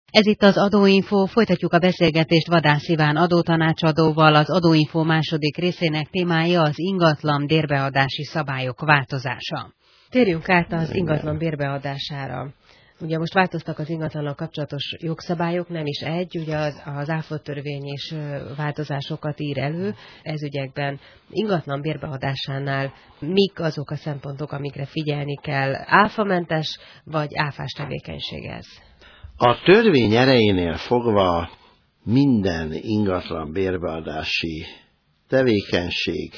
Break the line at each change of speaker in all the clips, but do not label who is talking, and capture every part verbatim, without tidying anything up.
Ez itt az Adóinfo, folytatjuk a beszélgetést Vadász Iván adótanácsadóval. Az Adóinfo második részének témája az ingatlan bérbeadási szabályok változása. Térjünk át az ingatlan bérbeadására. Ugye most változtak az ingatlannal kapcsolatos jogszabályok, nem is egy, ugye az, az áfa törvény is változásokat ír elő ez ügyekben. Ingatlan bérbeadásánál mik azok a szempontok, amikre figyelni kell? Áfamentes vagy áfás tevékenység ez?
A törvény erejénél fogva minden ingatlan bérbeadási tevékenység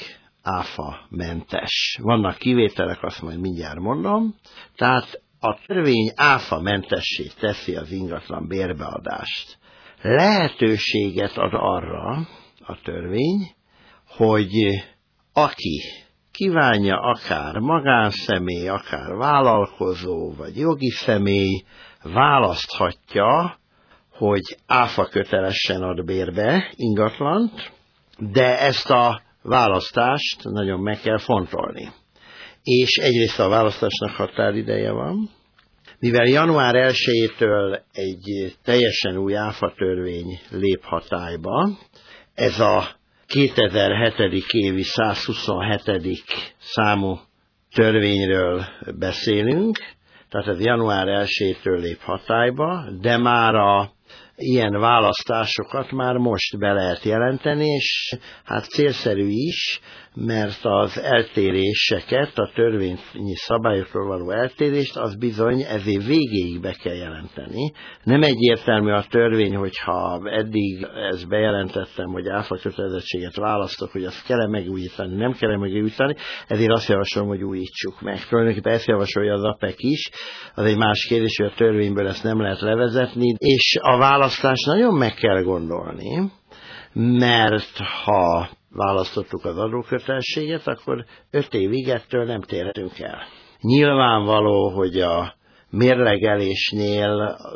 áfamentes. Vannak kivételek, azt majd mindjárt mondom. Tehát a törvény áfamentessé teszi az ingatlan bérbeadást. Lehetőséget ad arra a törvény, hogy aki kívánja, akár magánszemély, akár vállalkozó, vagy jogi személy, választhatja, hogy áfa kötelesen ad bérbe ingatlant, de ezt a választást nagyon meg kell fontolni. És egyrészt a választásnak határideje van, mivel január elsejétől egy teljesen új áfatörvény lép hatályba, ez a kétezer-hetedik évi százhuszonhetedik számú törvényről beszélünk, tehát ez január elsejétől lép hatályba, de már a ilyen választásokat már most be lehet jelenteni, és hát célszerű is, mert az eltéréseket, a törvényi szabályokról való eltérést, az bizony ez év végéig be kell jelenteni. Nem egyértelmű a törvény, hogyha eddig ezt bejelentettem, hogy áfa kötelezettséget választok, hogy azt kell megújítani, nem kell megújítani, ezért azt javaslom, hogy újítsuk meg. Tulajdonképpen ezt javasolja az á pé e ká is, az egy más kérdés, hogy a törvényből ezt nem lehet levezetni, és a választást nagyon meg kell gondolni, mert ha választottuk az adókötelességet, akkor öt évig ettől nem térhetünk el. Nyilvánvaló, hogy a mérlegelésnél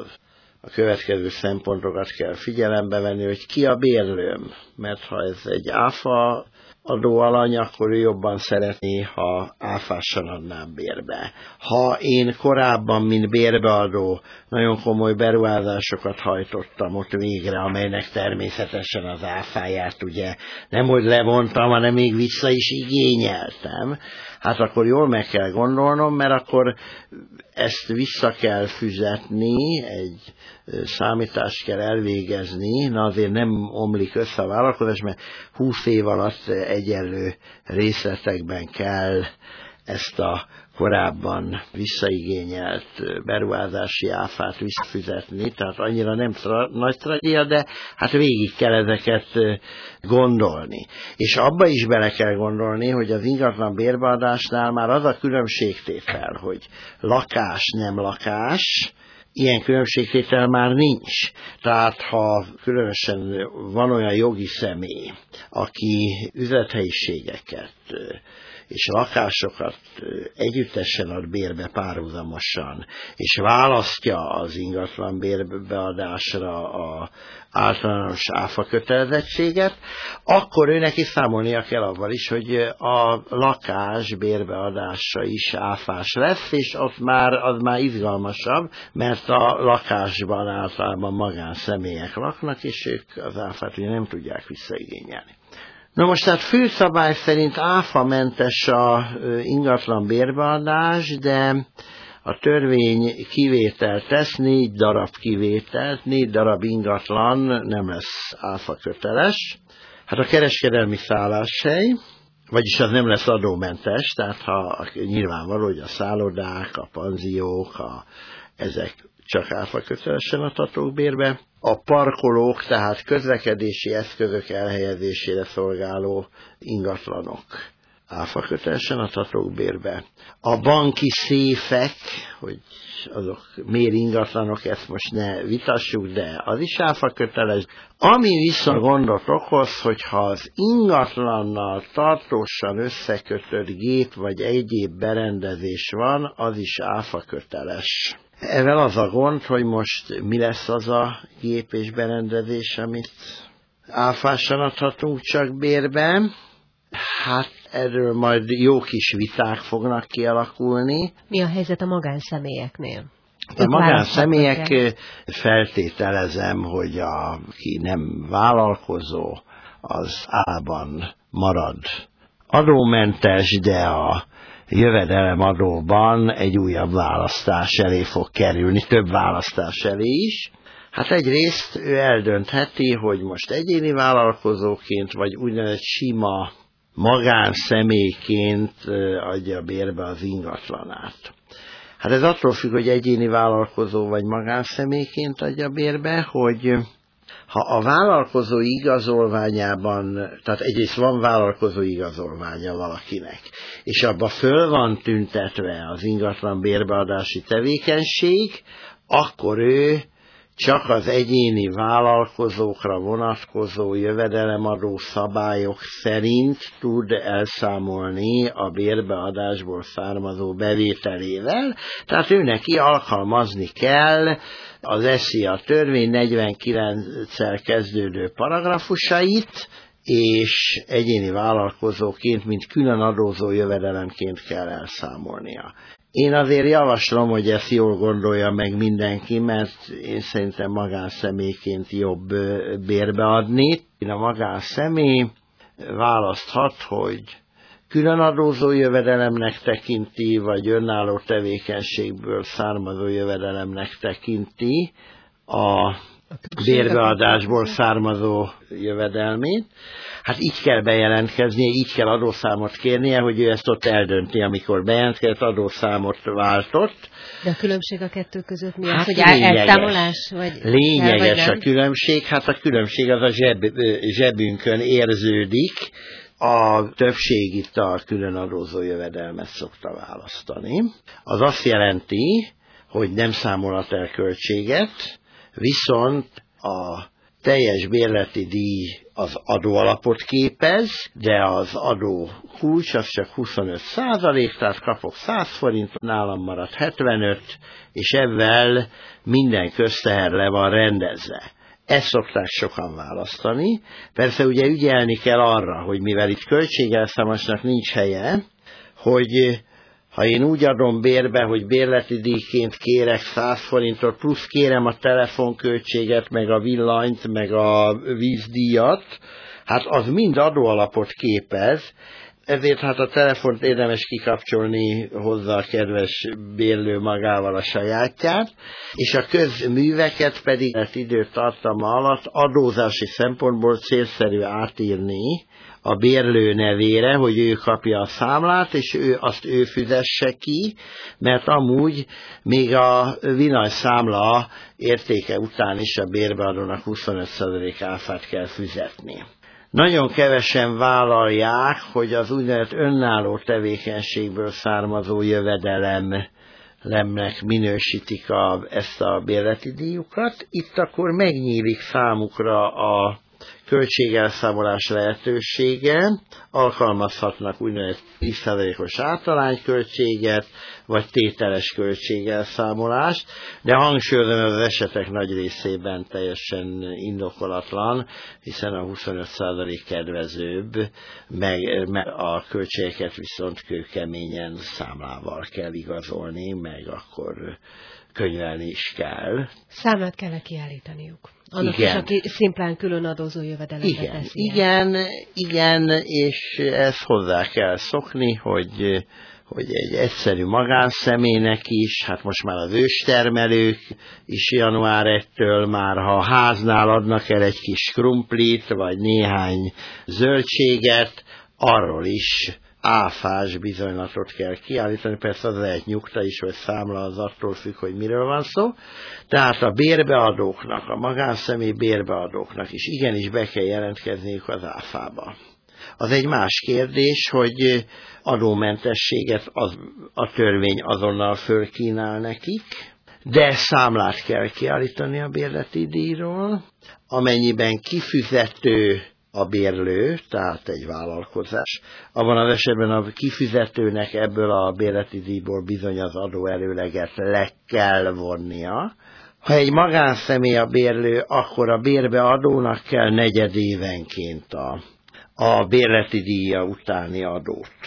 a következő szempontokat kell figyelembe venni, hogy ki a bérlőm, mert ha ez egy áfa adóalany, akkor ő jobban szeretné, ha áfásan adnám bérbe. Ha én korábban, mint bérbeadó, nagyon komoly beruházásokat hajtottam ott végre, amelynek természetesen az áfáját ugye nem hogy levontam, hanem még vissza is igényeltem, hát akkor jól meg kell gondolnom, mert akkor ezt vissza kell fizetni, egy számítást kell elvégezni, na azért nem omlik össze a vállalkozás, mert húsz év alatt egyenlő részletekben kell ezt a korábban visszaigényelt beruházási áfát visszafizetni, tehát annyira nem tra- nagy tragédia, de hát végig kell ezeket gondolni. És abba is bele kell gondolni, hogy az ingatlan bérbeadásnál már az a különbségtétel, hogy lakás, nem lakás, ilyen különbségtétel már nincs. Tehát ha különösen van olyan jogi személy, aki üzlethelyiségeket és lakásokat együttesen ad bérbe párhuzamosan, és választja az ingatlan bérbeadásra az általános áfa kötelezettséget, akkor őnek is számolnia kell avval is, hogy a lakás bérbeadása is áfás lesz, és ott már, az már izgalmasabb, mert a lakásban általában magánszemélyek laknak, és ők az áfát ugye nem tudják visszaigényelni. Na most tehát főszabály szerint áfamentes a ingatlan bérbeadás, de a törvény kivételt tesz, négy darab kivételt, négy darab ingatlan nem lesz áfa köteles. Hát a kereskedelmi szálláshely, vagyis az nem lesz adómentes, tehát ha nyilvánvaló, hogy a szállodák, a panziók, a, ezek csak áfa kötelesen adhatók bérbe. A parkolók, tehát közlekedési eszközök elhelyezésére szolgáló ingatlanok áfa kötelesen adhatók bérbe. A banki széfek, hogy azok miért ingatlanok, ezt most ne vitassuk, de az is áfa köteles. Ami viszont gondot okoz, hogyha az ingatlannal tartósan összekötött gép vagy egyéb berendezés van, az is áfa köteles. Ezzel az a gond, hogy most mi lesz az a gép és berendezés, amit áfásan adhatunk csak bérbe. Hát erről majd jó kis viták fognak kialakulni.
Mi a helyzet a magánszemélyeknél?
A magánszemélyek, feltételezem, hogy aki nem vállalkozó, az általában marad adómentes, de a jövedelemadóban egy újabb választás elé fog kerülni, több választás elé is. Hát egyrészt ő eldöntheti, hogy most egyéni vállalkozóként, vagy úgynevezett sima magánszemélyként adja bérbe az ingatlanát. Hát ez attól függ, hogy egyéni vállalkozó vagy magánszemélyként adja bérbe, hogy ha a vállalkozó igazolványában, tehát egyrészt van vállalkozó igazolványa valakinek, és abban föl van tüntetve az ingatlan bérbeadási tevékenység, akkor ő csak az egyéni vállalkozókra vonatkozó jövedelemadó szabályok szerint tud elszámolni a bérbeadásból származó bevételével, tehát ő neki alkalmazni kell az es zé á törvény negyvenkilenccel kezdődő paragrafusait, és egyéni vállalkozóként, mint külön adózó jövedelemként kell elszámolnia. Én azért javaslom, hogy ezt jól gondolja meg mindenki, mert én szerintem magánszemélyként jobb bérbeadni. A magánszemély választhat, hogy külön adózó jövedelemnek tekinti, vagy önálló tevékenységből származó jövedelemnek tekinti a bérbeadásból származó jövedelmét. Hát így kell bejelentkeznie, így kell adószámot kérnie, hogy ő ezt ott eldönti, amikor bejelentkezett, adószámot váltott.
De a különbség a kettő között mi az,
hát
hogy
lényeges.
elszámolás? Vagy
lényeges
vagy
a különbség, hát a különbség az a zseb, zsebünkön érződik. A többség itt a külön adózó jövedelmet szokta választani. Az azt jelenti, hogy nem számolhat el költséget, viszont a teljes bérleti díj az adóalapot képez, de az adó kulcs az csak huszonöt százalék, tehát kapok száz forint, nálam marad hetvenöt, és ebben minden közteher le van rendezve. Ezt szokták sokan választani. Persze ugye ügyelni kell arra, hogy mivel itt költségelszámolásnak nincs helye, hogy ha én úgy adom bérbe, hogy bérleti díjként kérek száz forintot, plusz kérem a telefonköltséget, meg a villanyt, meg a vízdíjat, hát az mind adóalapot képez, ezért hát a telefont érdemes kikapcsolni hozzá a kedves bérlő magával a sajátját, és a közműveket pedig az időtartama alatt adózási szempontból célszerű átírni a bérlő nevére, hogy ő kapja a számlát, és ő azt ő fizesse ki, mert amúgy még a villanyszámla értéke után is a bérbeadónak huszonöt százalék áfát kell fizetni. Nagyon kevesen vállalják, hogy az úgynevezett önálló tevékenységből származó jövedelemnek minősítik a, ezt a bérleti díjukat. Itt akkor megnyílik számukra a költségelszámolás lehetősége, alkalmazhatnak úgynevezett tíz százalékos általányköltséget, vagy tételes költségelszámolást, de hangsúlyozom, az esetek nagy részében teljesen indokolatlan, hiszen a huszonöt százalék kedvezőbb, meg, meg a költségeket viszont kőkeményen számlával kell igazolni, meg akkor könyvelni is kell.
Számlát kell kiállítaniuk. Annak
igen.
is, aki szimplán külön adózó jövedelemre
igen,
teszi.
Igen, igen, és ezt hozzá kell szokni, hogy, hogy egy egyszerű magánszemélynek is, hát most már az őstermelők is január elsejétől már, ha a háznál adnak el egy kis krumplit, vagy néhány zöldséget, arról is áfás bizonylatot kell kiállítani, persze az lehet nyugta is, vagy számla, az attól függ, hogy miről van szó. Tehát a bérbeadóknak, a magánszemély bérbeadóknak is igenis be kell jelentkezniük az áfába. Az egy más kérdés, hogy adómentességet az, a törvény azonnal fölkínál nekik, de számlát kell kiállítani a bérleti díjról, amennyiben kifizető a bérlő, tehát egy vállalkozás. Abban az esetben a kifizetőnek ebből a bérleti díjból bizony az adóelőleget le kell vonnia. Ha egy magánszemély a bérlő, akkor a bérbeadónak kell negyedévenként a, a bérleti díja utáni adót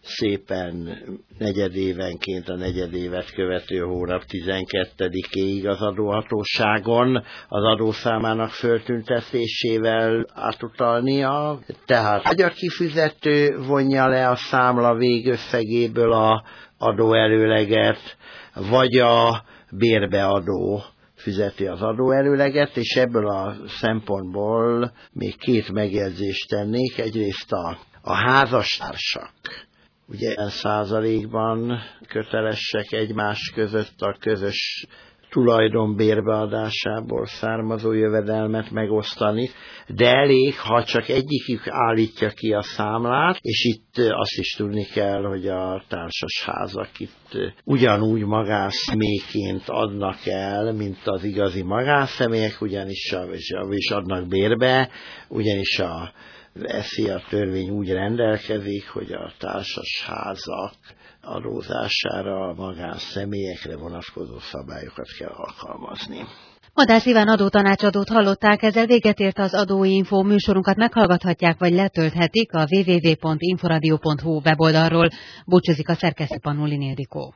szépen negyedévenként a negyedévet követő hónap tizenkettedikéig az adóhatóságon az adószámának föltüntetésével átutalnia. Tehát vagy a kifizető vonja le a számla végösszegéből a adóelőleget, vagy a bérbeadó fizeti az adóelőleget, és ebből a szempontból még két megjegyzést tennék. Egyrészt a, a házastársak ugye ilyen százalékban kötelesek egymás között a közös tulajdon bérbeadásából származó jövedelmet megosztani, de elég, ha csak egyikük állítja ki a számlát, és itt azt is tudni kell, hogy a társasházak itt ugyanúgy magánszemélyként adnak el, mint az igazi magánszemélyek, ugyanis a, és adnak bérbe, ugyanis a eszi a törvény úgy rendelkezik, hogy a társasházak adózására a magánszemélyekre vonatkozó szabályokat kell alkalmazni.
Vadász Iván adótanácsadót hallották, ezzel véget ért az Adóinfo. Műsorunkat meghallgathatják vagy letölthetik a double-u double-u double-u pont inforadio pont hu weboldalról. Búcsúzik a szerkesztő Pannulin Ildikó.